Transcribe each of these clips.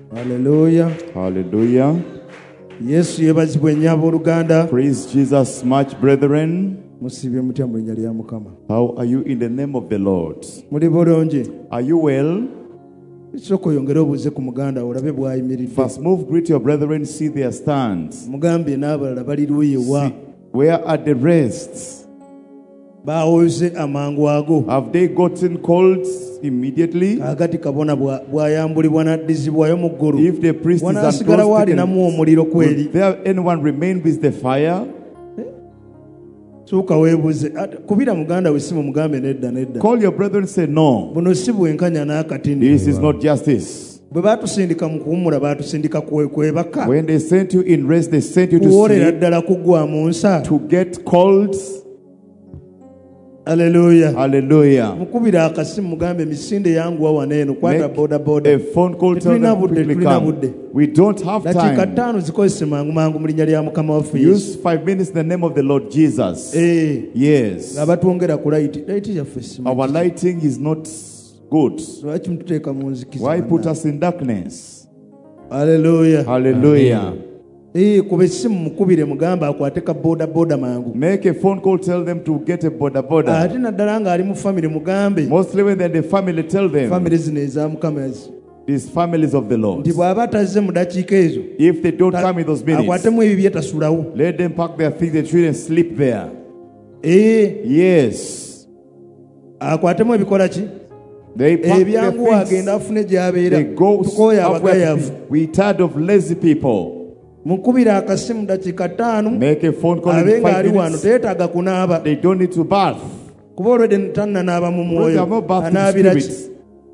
Hallelujah. Hallelujah. Yesu yebazibwe nnyo abooluganda. Praise Jesus much, brethren. Musibye mutya mu linnya lya Mukama. How are you in the name of the Lord? Muli bulungi? Are you well? Sooka oyongere obuuze ku muganda olabe bw'ayimiridde. First move, greet your brethren, see their stands. Mugambye n'abalala bali luuyi wa. Where are the rest? Baawoze amangu ago. Have they gotten cold immediately? Kaagati kabona bw'ayambulibwa n'addizibwayo mu ggulu. If the priest is wanaasigala waalinamu omuliro kweri. will there anyone remain with the fire? Sooka weebuze. Kubira muganda we simu mugambe nedda. Call your brethren and say no. Buno si bwenkanya n'akatini. This is not justice. Bwe baatusindika mu kuwummula baatusindika kwebaka. When they sent you in rest, they sent you to kuwoolera sleep, ddala kuggwa mu nsa. to get cold. Hallelujah. Hallelujah. Mukubira akasimu mugambe misinde yanguwa waneeno kwata boda boda. A phone call, tell Tulina them budde, quickly tulina come. budde. We don't have Dakiika time. 5 zikozese mangu mangu mu linnya lya Mukama waffe Yesu. Use 5 minutes in the name of the Lord Jesus. Yes. Abatwongera ku layiti yaffe simu. Our lighting is not good. Lwaki mututeeka mu nzikiza? Why put us in darkness? Hallelujah. Hallelujah. Kuba essimu mukubire mugamba akwate ka boda boda mangu. Make a phone call, tell them to get a boda boda. Ate naddala ng'ali mu family mugambe. Mostly when they're in the family, tell them Family zino eza Mukama ezi. these families of the Lord. Nti bw'aba tazze mu dakiika ezo. If they don't come in those minutes, akwatemu ebibye tasulawo. let them pack their things, their children sleep there. Yes. Akwatemu ebikola ki? They pack their Ebyanguwa things. agenda afune gy'abeera. They go Tukooye abagayaavu. we tired of lazy people. Mukubira akasimu dakiika 5. Make a phone call in Abenga 5 ali wano minutes. teetaaga kunaaba. They don't need to bath. Kuba olwedde tannanaaba mu Because they mwoyo. have not bathed in Anaabira ki? spirit.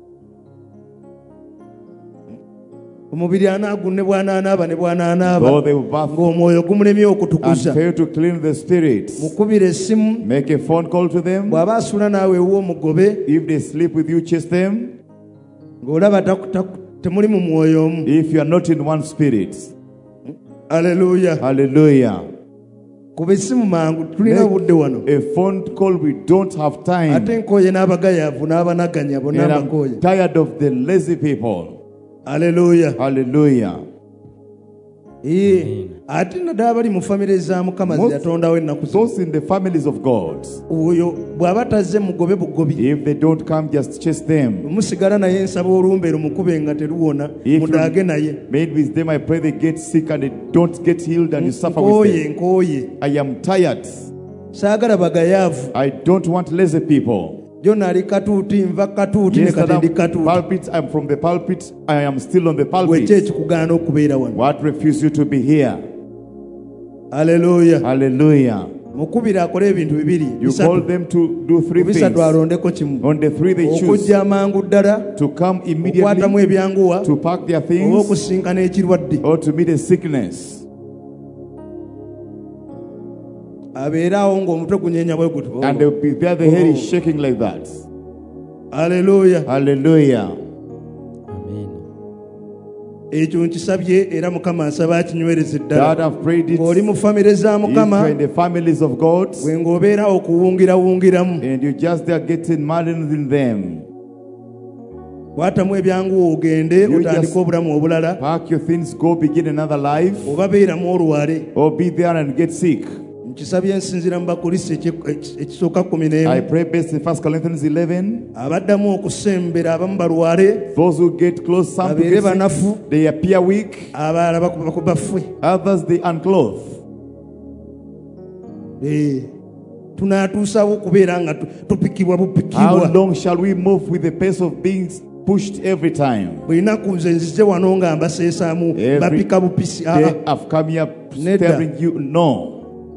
Omubiri anaagu ne bw'anaanaaba ne bw'anaanaaba. Though they will bath Ng'omwoyo gumulemye and okutukuza. fail to clean the spirit. Mukubira essimu. Make a phone call to them. Bw'aba asula naawe ewuwo mugobe. If they sleep with you, chase them. Ng'olaba temuli mu mwoyo omu. If you are not in one spirit. Hallelujah. Hallelujah. Kuba essimu mangu tulina obudde wano. A phone call, we don't have time. Ate nkooye n'abagayaavu n'abanaganya bonna And abakooye. I'm tired of the lazy people. Hallelujah. Hallelujah. Ate naddala bali mu famire za Mukama ze yatondawo ennaku zino. Those in the families of God, Oyo bw'aba tazze mugobe bugobi. if they don't come, just chase them. Musigala naye nsaba olumbe lumukube nga teruwona. If Mudaage naye. you made with them, I pray they get sick and they don't get healed and you suffer with them. Nkooye. I am tired. Saagala bagayaavu. I don't want lazy people. Jonna ali katuuti nva katuuti ne Yes, kati that ndi I'm katuuti. pulpit, I'm from the pulpit, I am still on the Gwe pulpit. ki ekikugaana okubeera wano? What refuse you to be here? Hallelujah. Hallelujah. Mukubira akole ebintu bibiri. You call them to do 3 Bisatu things. alondeko kimu. On the 3 they choose: Okujja amangu ddala. to come Okwatamu immediately, ebyanguwa. to pack their Oba things, okusinkana ekirwadde. or to meet a sickness. Abeera awo ng'omutwe gunyenya bwe guti. And they'll be there, the head is shaking like that. Hallelujah. Hallelujah. Ekyo nkisabye era Mukama asaba akinywereze God, ddala. I've prayed it. Oli mu famire za If you're Mukama, in the families of God, bwe ng'obeera okuwungirawungiramu. and you just there getting married in them, Kwatamu ebyanguwa ogende You otandike just- obulamu obulala. pack your things, go begin another life, Oba beeramu olwale. or be there and get sick. Nkisabye nsinzira mu Bakolisi ekisooka 11. I pray based in 1 Corinthians 11. Abaddamu okusembera abamu balwale. Those who get close, some to Babeere get sick, banafu. they appear weak. Abalala baffe. Others, they unclothed. Tunaatuusawo okubeera nga tupikibwa How bupikibwa. long shall we move with the pace of being pushed every time? Buli nnaku nze nzize wano nga mbaseesaamu Every bapika bupisi. They have come here Nedda. staring you. No.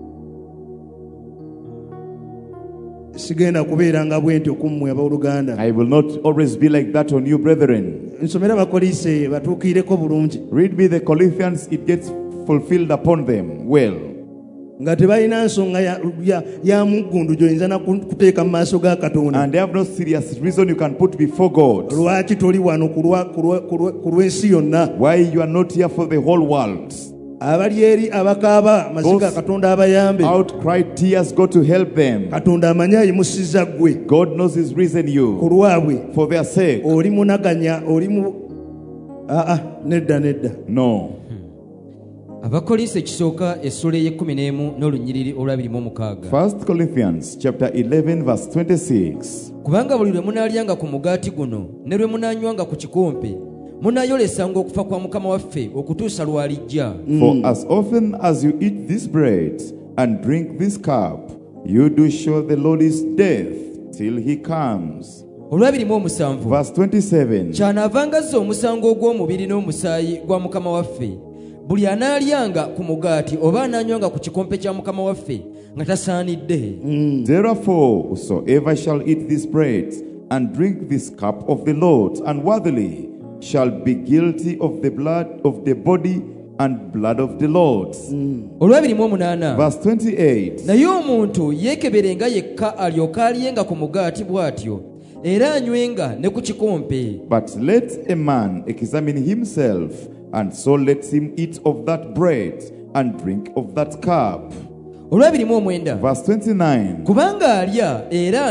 Sigenda kubeera nga bwenti okummwe abooluganda. I will not always be like that on you, brethren. Nsomera Abakolisi batuukiireko bulungi. Read me the Corinthians, it gets fulfilled upon them well. Nga tebalina nsonga ya muggundu gy'oyinza kuteeka mu maaso ga Katonda. And they have no serious reason you can put before God. Lwaki toli wano ku lw'ensi yonna? Why you are not here for the whole world. Abali eri abakaaba maziga Katonda abayambe. Outcry tears, go to help them. Katonda amanyi ayimusiza ggwe. God knows his reason Ku you. lwabwe For their sake. oli munaganya, oli mu Nedda. No. Abakolinso ekisooka essula ey'ekkuminemu n'olunyiriri olwabiri mu mukaaga. 1 Corinthians chapter 11 verse 26. Kubanga buli lwe munaalyanga ku mugaati guno ne lwe munaanywanga ku kikompe munaayolesanga okufa kwa Mukama waffe okutuusa lw'alijja. For as often as you eat this bread and drink this cup, you do show the Lord's death till he comes. Olwabiri mu omusanvu. Verse 27. Kyanaavanga azza omusango ogw'omubiri n'omusaayi gwa Mukama waffe buli anaalyanga ku mugaati oba anaanywanga ku kikompe kya Mukama waffe nga tasaanidde. Therefore, whosoever shall eat this bread and drink this cup of the Lord unworthily shall be guilty of the blood of the body and blood of the Lord. Olwabiri mu omunaana. Verse 28. Naye omuntu yeekeberenga yekka alyoke alyenga ku mugaati bw'atyo era anywenga ne ku kikompe. But let a man examine himself, and so let him eat of that bread and drink of that cup. Olwabiri mu omwenda. Verse 29. Kubanga alya era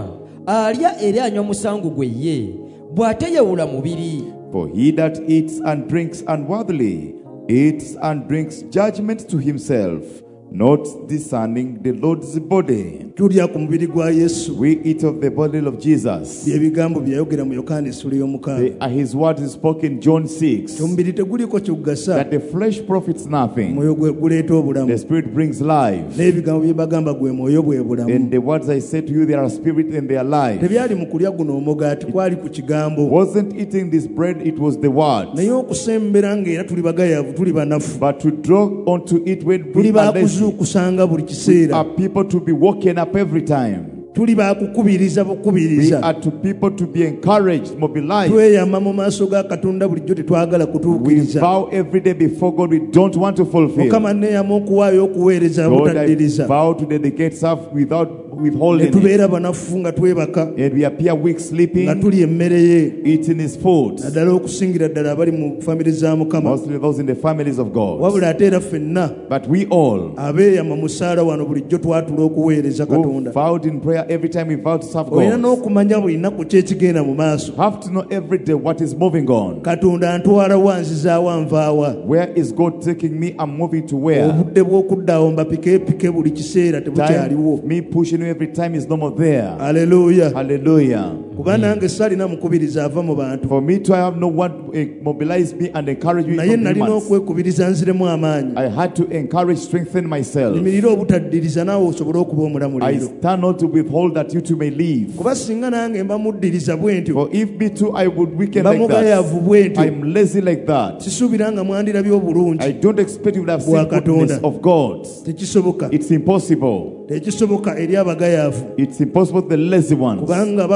anywa musango gwe ye bw'ateyawula mubiri. For he that eats and drinks unworthily eats and drinks judgment to himself, not discerning the Lord's body. Tulya ku mubiri gwa Yesu. We eat of the body of Jesus. Ebigambo bye yayogera mu Yokaana essula ey'omukaaga. They are his words spoken in John 6. Omubiri teguliko ky'ogugasa. That the flesh profits nothing. Omwoyo gwe guleeta obulamu. The spirit brings life. N'ebigambo bye bagamba gwe mwoyo bwe bulamu. And the words I say to you, they are spirit and they are life. Tebyali mu kulya guno omugaati kwali ku kigambo. Wasn't eating this bread, it was the word. Naye okusembera ng'era tuli bagayavu, tuli banafu. But to draw onto it when Tuli we are lazy, baakuzuukusanga buli kiseera. are people to be woken up every time. Tuli baakukubiriza We bukubiriza. are to people to be encouraged, mobilized. Tweyama mu maaso ga Katonda bulijjo tetwagala We kutuukiriza. vow every day before God we don't want to fulfill. Mukama neeyama okuwaayo okuweereza God, I butaddiriza. vow to dedicate self without Ne withholding it. tubeera banafu nga twebaka, And we appear weak, nga sleeping, tulya emmere ye. eating his food. Naddala okusingira ddala abali mu famire za Mukama. Mostly those in the families of God. Wabula ate era ffenna But we all abeeyama mu ssaala wano bulijjo twatula okuweereza who Katonda. vowed in prayer every time we vow to serve Olina God n'okumanya buli nnaku ki ekigenda mu maaso. have to know every day what is moving on. Katonda antwala wa nzizaawa nvaawa. Where is God taking me? I'm moving to where? Obudde bw'okuddaawo mbapikeepike buli kiseera tebukyaliwo. Time, me pushing you every time is no more there. Haleluya. Hallelujah. Kuba nange saalina mukubiriza ava mu bantu. For me to have no one mobilize me and encourage me Naye from nalina humans. okwekubiriza nziremu amaanyi. I had to encourage, strengthen myself. Nimirira obutaddiriza naawe osobole okuba omulamu I leero. stand not to withhold that you two may live. Kuba singa nange mba muddiriza bwe ntyo, For if me too I would weaken mba like that, mugayaavu bwe ntyo, I'm lazy like that. sisuubira nga mwandirabye obulungi. I don't expect you would have seen Bwa goodness Katonda. of God. Tekisoboka. It's impossible. Tekisoboka eri abagayaavu. It's impossible to the lazy ones. Kubanga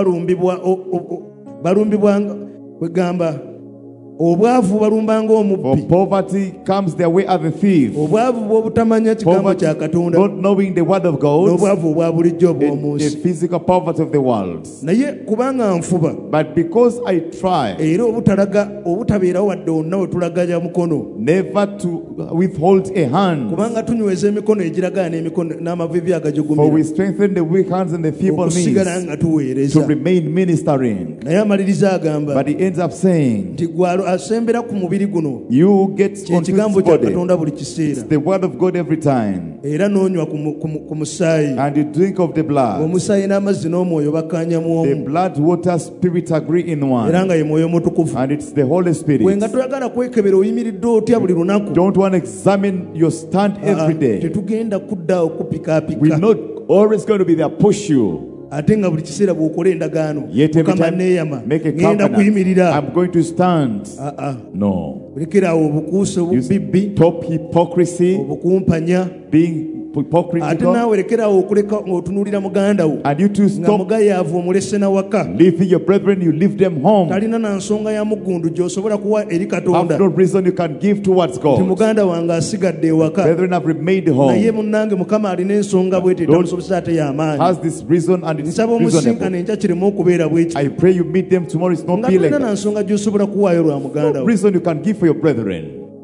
balumbibwa kwegamba obwavu balumbanga For omubbi. poverty comes their way as a thief. Obwavu bw'obutamanya kigambo Poverty, kya Katonda not knowing the word of God, n'obwavu obwa bulijjo the obw'omunsi. physical poverty of the world. Naye kubanga nfuba But because I try era obutabeerawo wadde wonna we tulaganya mukono, never to withhold a hand, kubanga tunyweza emikono egiragana n'amavivi for we agajugumira strengthen the weak hands and the feeble okusigala knees nga to tuweereza. remain ministering. Naye amaliriza agamba But he ends up saying, nti gwe asembera ku mubiri guno you get onto kyekigambo this kya body. Katonda buli kiseera, It's the word of God every time. era n'onywa ku musaayi. And you drink of the blood. Omusaayi n'amazzi n'omwoyo bakkaanyamu The omu, blood, water, spirit agree in era one. nga ye mwoyo mutukuvu. And it's the Holy Spirit. Gwe nga toyagala kwekebera oyimiridde otya buli lunaku, Don't want to examine your stand every day. tetugenda kuddaawo We're kupikaapika. not always going to be there, push you. Ate nga buli kiseera bw'okola endagaano, Yet every Mukama time neeyama make a ngenda covenant. kuyimirira. I'm going to stand. No. Lekerawo obukuusa, You obubibbi, stop hypocrisy, obukumpanya. being Ate hypocritical. naawe lekerawo okuleka ng'otunuulira muganda wo And you to nga stop mugayaavu omulese na waka. leaving your brethren, you leave them home. Talina na nsonga ya muggundu gy'osobola kuwa eri Have Katonda no reason you can give towards nti God. muganda wange asigadde ewaka, Brethren have remained naye home. munnange Mukama alina ensonga bw'eti etamusobozesa ate y'amaanyi. Has this reason and it's Nsaba omusinkane reasonable. enkya kireme okubeera bw'eki, I pray you meet them tomorrow. It's nga not be like tulina na that. nsonga gy'osobola kuwaayo lwa muganda No wo. reason you can give for your brethren.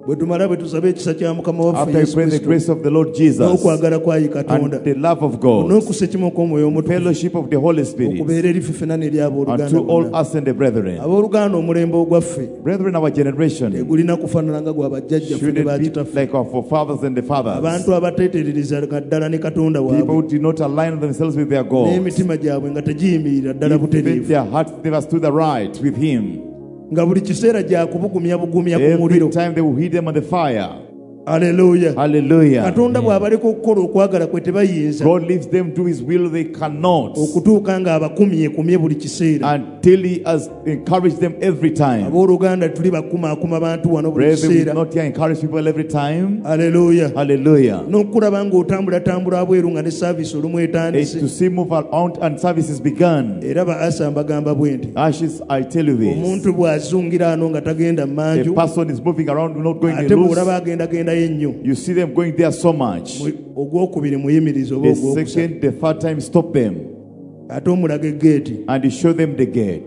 bwe tumala bwe tusaba ekisa kya mukama waffe after we Yesu pray the Kristo grace of the Lord Jesus n'okwagala kwa Katonda and the love of God, n'okusekima kw'omwoyo omutukuvu fellowship of the Holy Spirit, okubeera eri ffe ffenna n'eri abooluganda unto all bonna. us and the brethren. Abooluganda omulembe ogwaffe Brethren, our generation tegulina kufaanana nga gwa bajjajjaffe ne shouldn't be bakitaffe, like our forefathers and the fathers. abantu abateetereriza ddala ne Katonda People waabwe who did not align themselves with their God. n'emitima gyabwe nga tegiyimirira ddala Even butereevu, their hearts never stood aright with Him. nga buli kiseera gyakubugumya bugumya ku muliro. Every time they will hit them on the fire. Aleluya. Hallelujah. Katonda bw'abaleka okukola okwagala kwe tebayinza God leaves them to His will, they cannot. okutuuka ng'abakumye buli kiseera. Until He has encouraged them every time. Abooluganda tuli bakumaakuma bantu wano buli Brethren, we kiseera. not here encourage people every time. Aleluya. Hallelujah. N'okulaba ng'otambulatambula abweru nga ne saavisi olumu It's etandise. to see move around and services begun. Era ba Asa mbagamba bwe nti Ashes, I tell you this. omuntu bw'azungira ano nga tagenda mu A manju, person is moving around, not going ate to lose. bw'olaba agendagendayo ennyo, You see them going there so much. ogwokubiri muyimiriza oba The ogwokusatu, second, the third time, stop them. ate omulaga eggeeti. And you show them the gate.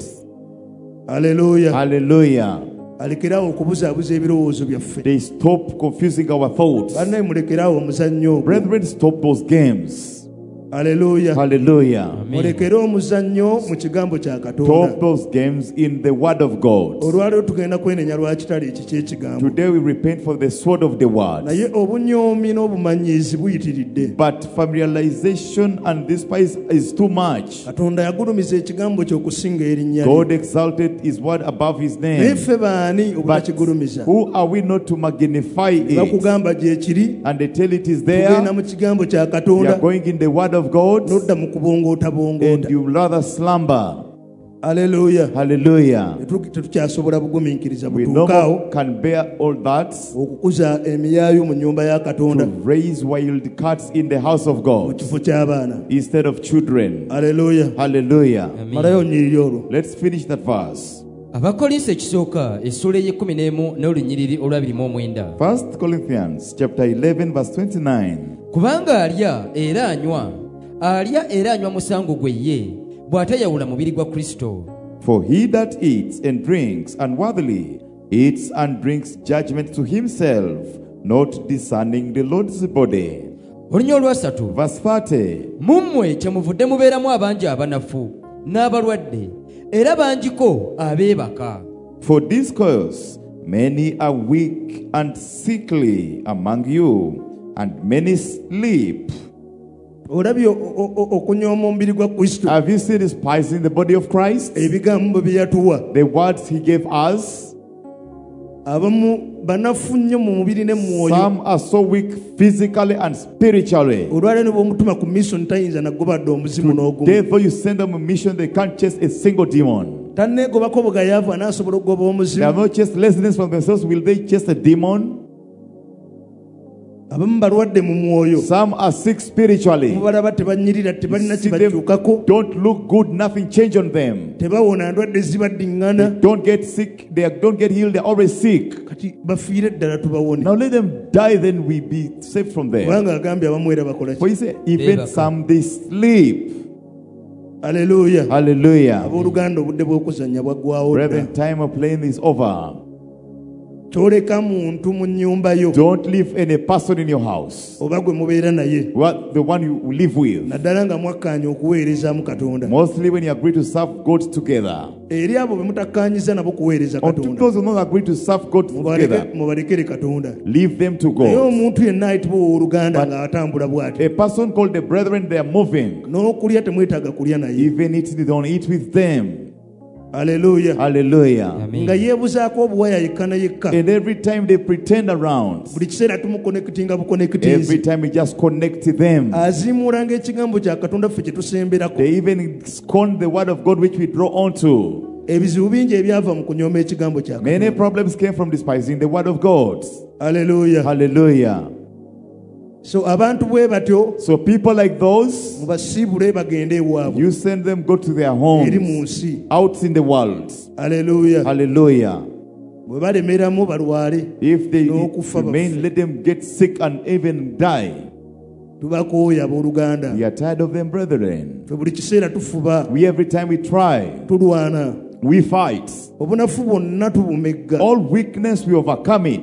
Aleluya. Hallelujah. Alekerawo okubuzaabuza ebirowoozo byaffe. They stop confusing our thoughts. Bannaye mulekerawo omuzannyo ogwo. Brethren, stop those games. Aleluya. Hallelujah. mulekere omuzannyo mu kigambo kya Stop Katonda. those games in the word of God. Olwaleero tugenda kwenenya lwa kitale eki ky'ekigambo, Today we repent for the sword of the word. naye obunyoomi n'obumanyiizi buyitiridde. But familiarization and despise is too much. Katonda yagulumiza ekigambo kye okusinga erinnya lye. God exalted his word above his Naye name. ffe baani But obutakigulumiza? who are we not to magnify it? Bakugamba gye kiri, And they tell it is tugenda there. mu kigambo kya You are Katonda, going in the word of God n'odda mu kubongoota and bongoota. you rather slumber. Aleluya. Hallelujah. Tetukyasobola bugumiikiriza We no butuukaawo more can bear all that okukuza emiyaayu mu nnyumba ya to Katonda raise wild cats in the house of mu God kifo ky'abaana. instead of children. Aleluya. Hallelujah. Malayo nnyiriri olwo. Let's finish that verse. abakolinso ekisooka essula ey'ekumi n'olunyiriri olw'abirimu 1 Corinthians chapter 11 verse 29. kubanga alya era anywa musango gwe ye bw'atayawula mubiri gwa Kristo. For he that eats and drinks unworthily eats and drinks judgment to himself, not discerning the Lord's body. Olunya olwasatu, Verse 30. mummwe kyemuvudde mubeeramu abangi abanafu n'abalwadde era bangiko abeebaka. For this cause many are weak and sickly among you, and many sleep. Olabye okunyooma omubiri gwa Kristo, Have you seen despising the body of Christ? ebigambo bye yatuwa. The words he gave us. Abamu banafu nnyo mu mubiri ne mu mwoyo. Some are so weak physically and spiritually. Olwaleero ne bw'omutuma ku mission tayinza nagobadde omuzimu n'ogumu. Therefore you send them a mission, they can't chase a single demon. Tanneegobako bugayaavu anaasobola okugoba They omuzimu. have not chased laziness from themselves. Will they chase a demon? Abamu balwadde mu mwoyo. Some are sick spiritually. Mubalaba tebanyirira, tebalina See them, kibakyukako, don't look good, nothing change on them. tebawona, ndwadde zibaddiŋŋana. Don't get sick, they don't get healed, they're always sick. Kati bafiire ddala tubawone. Now let them die, then we be saved from there. Kubanga agambye abamu era bakola For ki? he said, even some they sleep. Aleluya. Hallelujah. Abooluganda obudde bw'okuzannya bwaggwawo dda. Brethren, time of playing is over. Toleka muntu mu nnyumba yo Don't leave any person in your house. oba gwe mubeera naye, The one you live with. naddala nga mwakkaanya okuweerezaamu Katonda. Mostly when you agree to serve God together. Eri abo be mutakkaanyiza nabo kuweereza Or to Katonda, those who not agree to serve God together, mubalekere Katonda. leave them to Naye God. omuntu yenna ayitibwa owooluganda ng'atambula bw'ati, A person called the brethren, they are moving. n'okulya temwetaaga kulya naye. Even eating, they don't eat with them. Aleluya. Hallelujah. Nga yeebuzaako obuwaya yekka na yekka. And every time they pretend around, Buli kiseera tumukonekitinga every bukonekitinzi. time we just connect to them. Aziimuula ng'ekigambo kya Katonda ffe kye tusemberako. They even scorn the word of God which we draw onto. Ebizibu bingi ebyava mu kunyooma ekigambo kya Many Katonda. problems came from despising the word of God. Aleluya. Hallelujah. So abantu bwe batyo So people like those, mubasiibule bagende ewaabwe you send them go to their eri mu homes, nsi. out in the world. Aleluya. Hallelujah. Bwe balemeramu balwale, If they N'okufa remain, let them get sick and even die. tubakooya abooluganda. We are tired of them, brethren. Ffe buli kiseera tufuba, We every time we try, tulwana. we fight. Obunafu bwonna tubumegga. All weakness, we overcome it.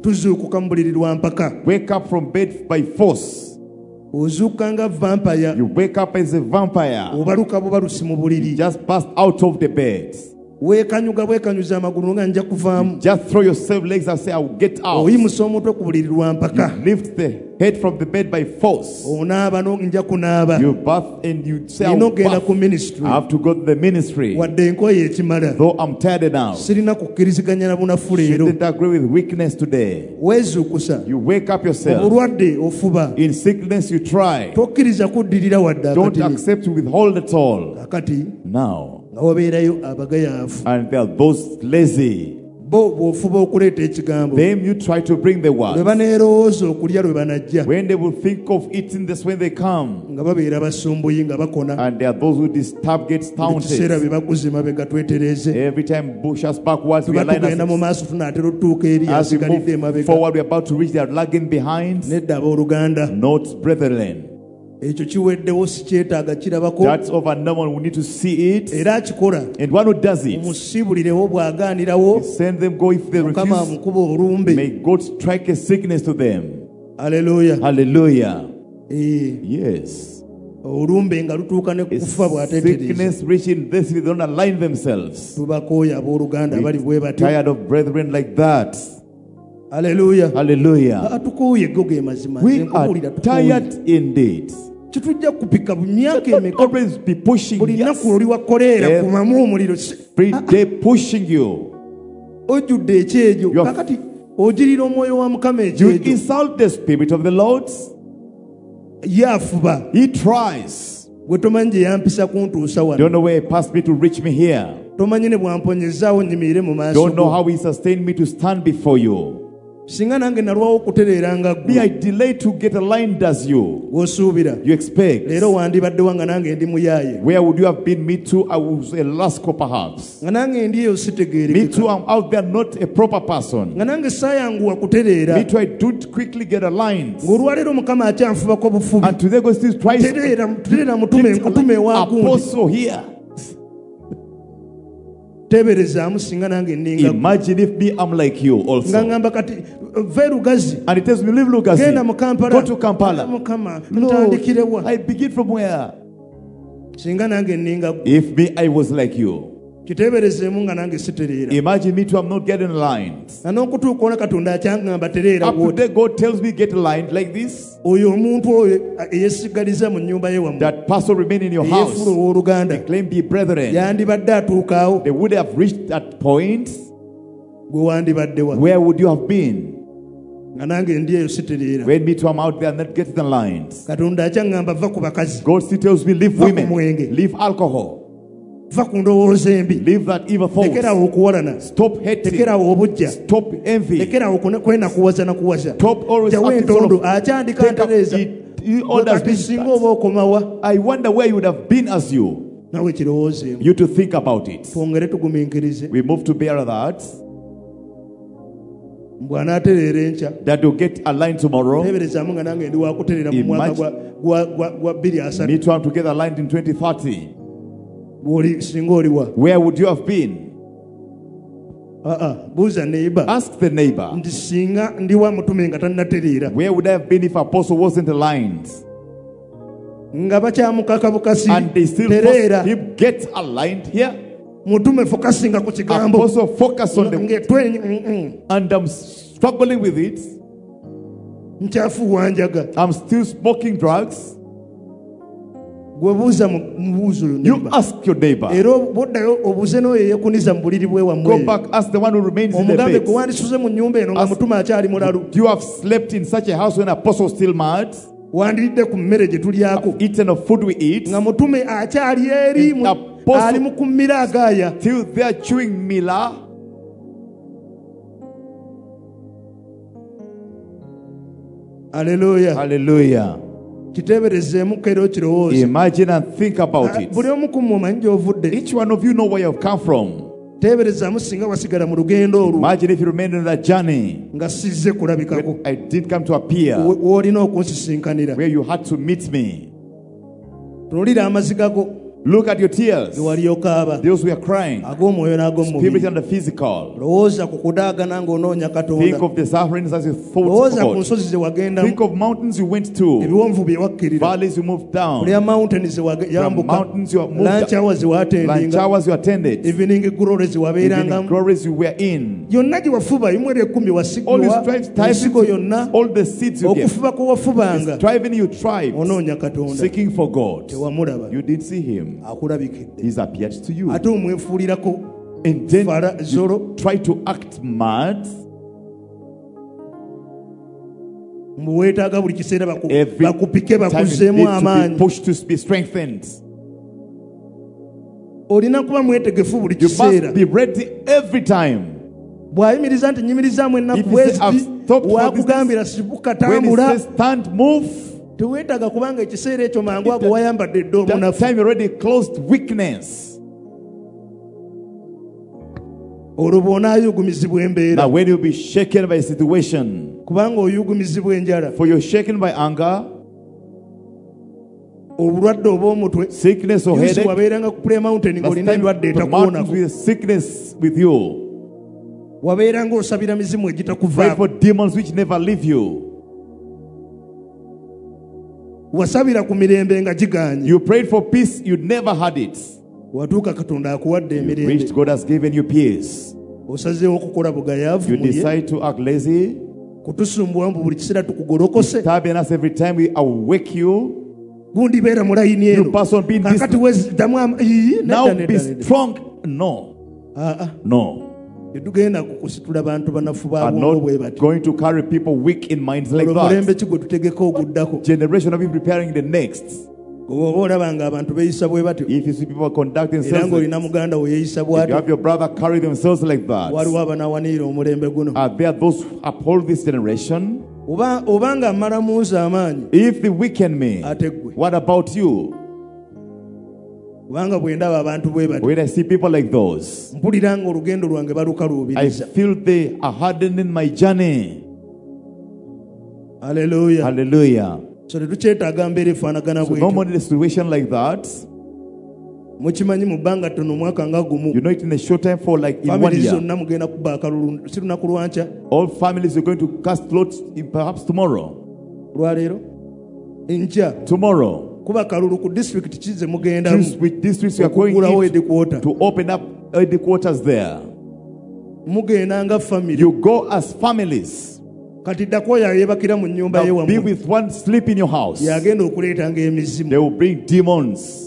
tuzuukuka mu buliri lwa mpaka. Wake up from bed by force. Ozuuka nga vampire. You wake up as a vampire. Obaluka bubalusi mu buliri. Just burst out of the bed. Weekanyuza amagulu nga nja kuvaamu. Just throw yourself legs and say, I will get out. Oyimusa omutwe ku buliri lwa mpaka. Lift the head from the bed by force. Onaaba nja kunaaba. You bath and you say, I have to go to the ministry. Wadde enkoye ekimala. Though I'm tired now. Sirina kukkiriziganya na bunafu leero. Shouldn't agree with weakness today. Weezuukusa. You wake up yourself. Obulwadde ofuba. In sickness you try. Tokkiriza kuddirira wadde akati. Don't accept to withhold at all. Akati. Now. And there are those lazy. Them you try to bring the word. When they will think of eating this when they come. And there are those who disturb, get taunted. Every time push us backwards, we align us. As we move forward, we are about to reach, they are lagging behind. Not brethren. That's over normal. We need to see it. And one who does it, send them go if they refuse. May God strike a sickness to them. Hallelujah. Hallelujah. Yes. Sickness reaching this, they don't align themselves. We're tired of brethren like that. Hallelujah. Hallelujah. We are tired indeed. Always be pushing. Yes. Every day pushing you. You insult the Spirit of the Lord. He tries. Don't know where he passed me to reach me here. Don't know how he sustained me to stand before you. Me, I delay to get aligned as you. You expect. Where would you have been? Me too, I was a rascal perhaps. Me too, I'm out there not a proper person. Me too, I don't quickly get aligned. And today God still tries to apostle here. Imagine if me, I'm like you also. And it tells me, leave Lugazi, go to Kampala. Lord, I begin from where? If me, I was like you. Imagine me too, I'm not getting aligned. Up today, God tells me get aligned like this. That pastor remain in your house. They claim be brethren. They would have reached that point. Where would you have been? When me too, I'm out there not getting aligned. God still tells me leave women, leave alcohol. Leave that evil thought. Stop hating. Stop envy. Stop always acting I wonder where you would have been as you. You to think about it. We move to bear that. That will get aligned tomorrow. Imagine me too, I'm together aligned in 2030. Where would you have been? Ask the neighbor. Where would I have been if Apostle wasn't aligned? And they still force him get aligned here. Apostle focus on them. And I'm struggling with it. I'm still smoking drugs. You ask your neighbor. Go back, ask the one who remains in the bed. You have slept in such a house when Apostle still mad. Have eaten of food we eat. Till they are chewing Mila. Hallelujah. Hallelujah. Imagine and think about it. Each one of you know where you've come from. Imagine if you remained on that journey. I didn't come to appear. Where you had to meet me. Look at your tears. ge wali okaaba Those who are crying, ag'omwoyo n'ag'omubiri. spiritual and the physical. Lowooza ku kudaagana ng'onoonya Think Katonda. of the sufferings as you thought Lowooza ku about. nsozi ze wagendamu, Think of mountains you went to, ebiwonvu bye wakkirira, valleys you moved down, buli mountain ze from yambuka, mountains you have moved lunch down, hours ze lunch waatendinga, hours you attended, evening glory ze evening wabeerangamu. glories you were in. Yonna gye wafuba yimu eri ekumi All wasigwa the strives, ensigo yonna, all the seeds you gave, okufuba kwe wafubanga striving you tried, onoonya Katonda, seeking for God. tewamulaba, You didn't see him. akulabikidde, He's appeared to you. ate omwefuulirako And then fara you zoro, try to act mad. mbu weetaaga buli kiseera Every bakupike time you bakuzzeemu need to amaanyi. be pushed to be strengthened. Olina kuba mwetegefu buli You must kiseera. be ready every time. Bw'ayimiriza nti nyimirizaamu ennaku If he says, "I've bweziti stopped for this," wakugambira sibuka when he tambula, says stand, move, teweetaaga kubanga ekiseera ekyo mangu ago wayambadde dde that omunafu. time you already closed weakness. Olwo bw'onaayugumizibwa embeera, Now when you'll be shaken by a situation, kubanga oyugumizibwa enjala, for you're shaken by anger, obulwadde obw'omutwe, sickness or yusi headache, wabeeranga ku Prayer Mountain last ng'olina time endwadde the mountains etakuwonako, with sickness with you, wabeeranga osabira mizimu pray egitakuvaako, for demons which never leave you. wasabira ku mirembe nga giganye, You prayed for peace, you never had it. watuuka Katonda akuwadde emirembe, Reached, God has given you peace. osazeewo okukola bugayaavu You mu ye, decide to act lazy, kutusumbuwa mbu buli kiseera tukugolokose, disturbing us every time we awake you. gundi beera mu layini You eno, person being kakati wezitamu now be strong. No, no. tetugenda kukusitula bantu banafu Are babwongo bwe not bati. going to carry people weak in minds like Olwo mulembe that. ki gwe tutegeka oguddako? Generation of people preparing the next. Oba olaba nga abantu beeyisa bwe batyo, If you see people conduct era themselves, ng'olina muganda we yeeyisa if you bw'atyo, have your brother carry themselves like that, waliwo abanawaniira omulembe guno. are there those who uphold this generation? Oba nga mmala munsi amaanyi, If they weaken me, ate ggwe. what about you? Kubanga bwe ndaba abantu bwe batyo, When I see people like those, mpulira nga olugendo lwange I balukaluubiriza. feel they are hardened in my journey. Haleluya. Hallelujah. So tetukyetaaga mbeera efaanagana So bwetyo. normally in a situation like that, Mukimanyi mu bbanga ttono omwaka nga gumu, you know it in a short time for like in 1 famire year. zonna mugenda kubba akalulu, si lunaku lwankya, All families are going to cast lots perhaps tomorrow. lwaleero enkya Tomorrow. kuba kalulu ku disitulikiti kize mugendamu Choose which districts you are going okugulawo into headquarter. to open up headquarters there. Mugenda nga famire, You go as families. kati ddako oyo ayeebakira mu nnyumba ye Now be wammwe with one, sleep in your house. yagenda okuleetanga emizimu. They will bring demons.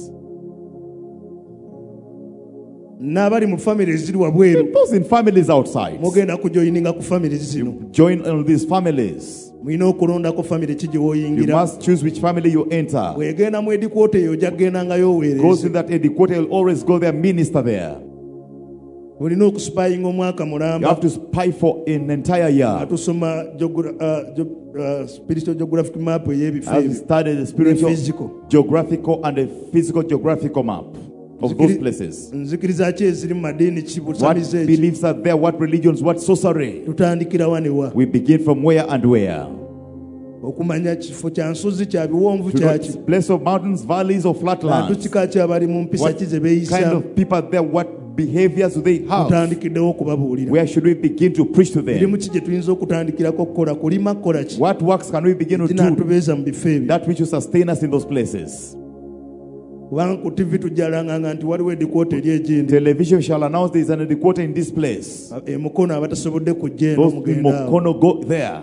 N'abali mu famire eziri wabweru Those in families outside. mugenda kujoyininga ku famire zino. Join all these families. Mulina okulondako famire ki gye You wooyingira. must choose which family you enter. Bw'egenda mu headquarter eyo ojja kugendangayo Goes oweereza. in that headquarter, you'll always go there, minister there. Olina okusipayinga omwaka You mulamba. have to spy for an entire year. Tusoma spiritual geographic map ey'ebifo I've ebyo. studied the spiritual, Physical. geographical, and the physical geographical map of those places. Nzikiriza ki eziri mu madiini ki What busamize eki? beliefs are there? What religions? What sorcery? Tutandikira wanewa We begin from where and where? okumanya kifo kya nsozi kya biwonvu To know kyaki, place of mountains, valleys, or bantu flatlands. kika ki abali mu mpisa What ki ze kind beeyisa. of people are there? What behaviors do they have? Tutandikiddewo okubabuulira. Where should we begin to preach to Mirimu them? ki gye tuyinza okutandikirako okukola, kulima kukola ki What works can we begin to do? kinaatubeeza mu bifo ebyo. That which will sustain us in those places. Kubanga ku TV tujjalanganga nti waliwo edikoota eri egindi. Television shall announce there is an headquarter in this place. Emukono abatasobodde kujja eno Those in mugenda awo. Mokono go there.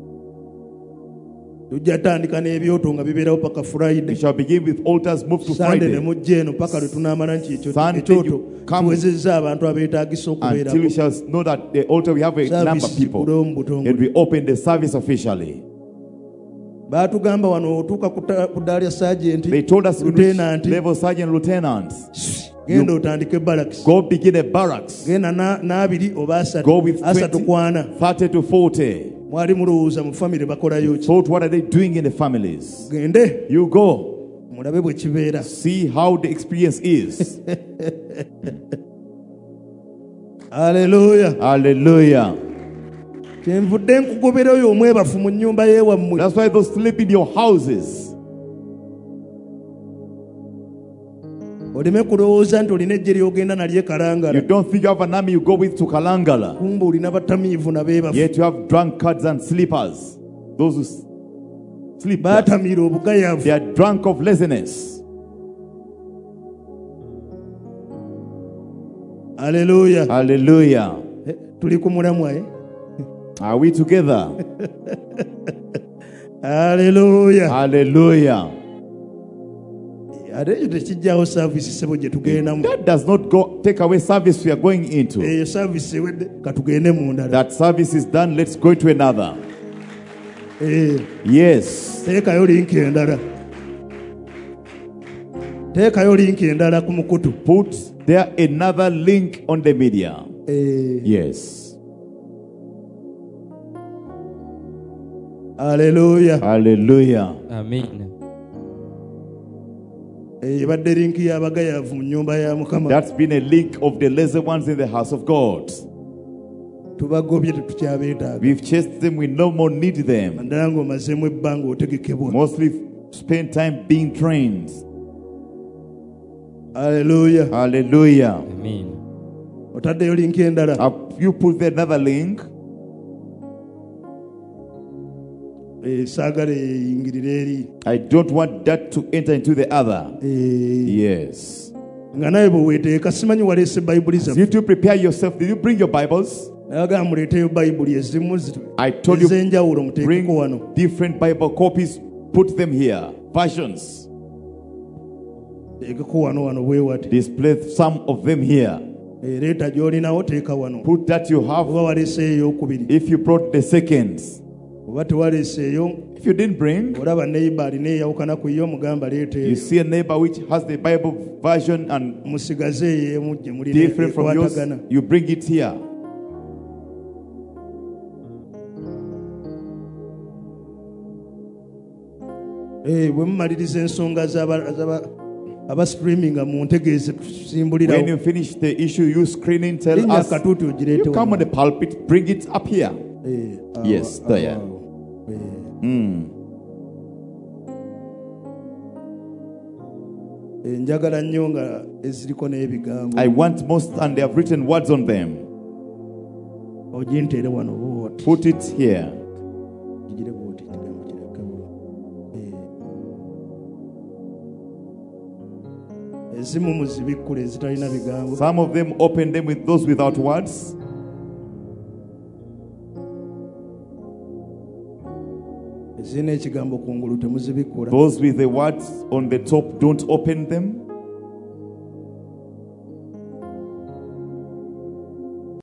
Tujja tandika n'ebyoto nga bibeerawo paka We Friday. shall begin with altars, move to Sande ne Friday. mujja eno paka lwe tunaamala nti Sunday ekyoto you come tuwezezza abantu abeetaagisa Until we okubeerako. shall know that the altar we have a number of Service people. zikulewo mu butongole. And we open the service officially. Baatugamba wano otuuka ku ddaala lya sajenti, They told us to reach lieutenant, level sergeant, lieutenant. genda otandike barracks. Go begin a barracks. Genda n'abiri oba Go with asatu 20, kwana. 30 to 40. Mwali mulowooza mu famire bakolayo ki? Thought, what are they doing in the families? Gende You go. mulabe bwe kibeera. See how the experience is. Haleluya. Hallelujah. Kyenvudde nkugobera oyo omwebafu mu nnyumba y'ewammwe. That's why those sleep in your houses. oleme kulowooza nti olina ejje ly'ogenda nalye You kalangala don't think you have an army you go with to Kalangala. kumbe olina batamiivu nabeebafu Yet you have drunkards and sleepers. Those who sleep. baatamiira obugayavu. They are drunk of laziness. Haleluya. Hallelujah. Tuli ku mulamwa Are we together? Haleluya. Hallelujah. Ate ekyo tekijjawo saavisi ssebo gye tugendamu. That does not go take away service we are going into. Eyo saavisi ewedde katugende mu ndala. That service is done, let's go to another. Yes. Teekayo linki endala. Teekayo linki endala ku mukutu. Put there another link on the media. Yes. Haleluya. Hallelujah. Amen. Ebadde linki y'abagayavu mu nnyumba ya Mukama. That's been a link of the lazy ones in the house of God. Tubagobye tetukyabeetaaga. We've chased them, we no more need them. Naddala ng'omazeemu ebbanga otegekebwa. Mostly spend time being trained. Haleluya. Hallelujah. Amen. Otaddeyo linki endala. Have you put there another link? Saagala eyingirire eri. I don't want that to enter into the other. Yes. Nga nawe bwe weeteeka simanyi waleese bayibuli As zaffe. you to prepare yourself, did you bring your Bibles? Nayaga muleeteyo bayibuli ezimu I told you, ez'enjawulo muteekeko bring wano. different Bible copies, put them here. Versions. Teekeko wano bwewati. Display some of them here. Leeta gy'olinawo teeka wano. Put that you have. Oba waleeseeyo ey'okubiri. If you brought the seconds. Oba tewaleeseeyo. If you didn't bring, Olaba neighbor alina eyawukana ku yo mugamba leeta you see a neighbor which has the Bible version and musigaze eyeemu gye mulina different from yours, ekwatagana. you bring it here. Bwe mumaliriza ensonga aba streaminga mu ntegeeze When tusimbulirawo. you finish the issue, you screening, tell Linnya us. akatuuti ogireete You come on wano. the pulpit, bring it up here. Yes, there. Njagala nnyo nga eziriko n'ebigambo. I want most, and they have written words on them. Oginteere wano bw'oti. Put it here. Gigire bw'oti ekigambo kireke bulungi. Ezimu muzibikkule ezitalina bigambo. Some of them open them with those without words. Ezirina ekigambo kungulu temuzibikkula. Those with the words on the top, don't open them.